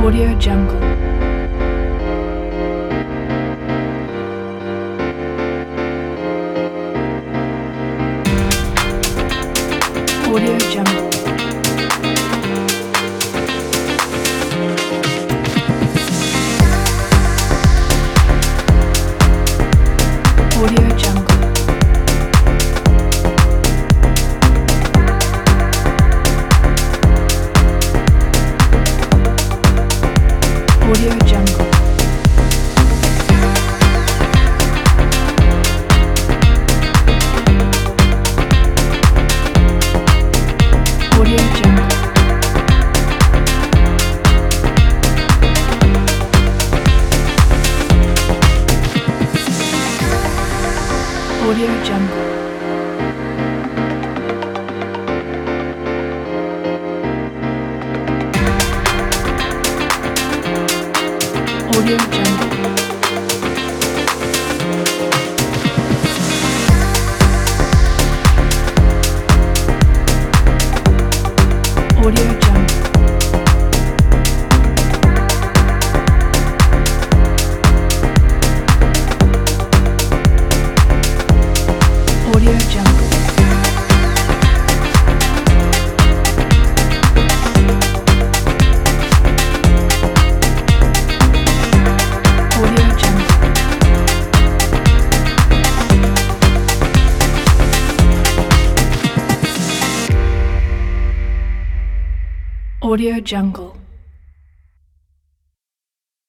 Audio Jungle. Audio Jungle. Audio Jungle. Audio Jungle. Audio Jungle. Audio Jungle. Audio Jungle. Audio Jungle. Audio Jungle. Audio Jungle. Audio Jungle.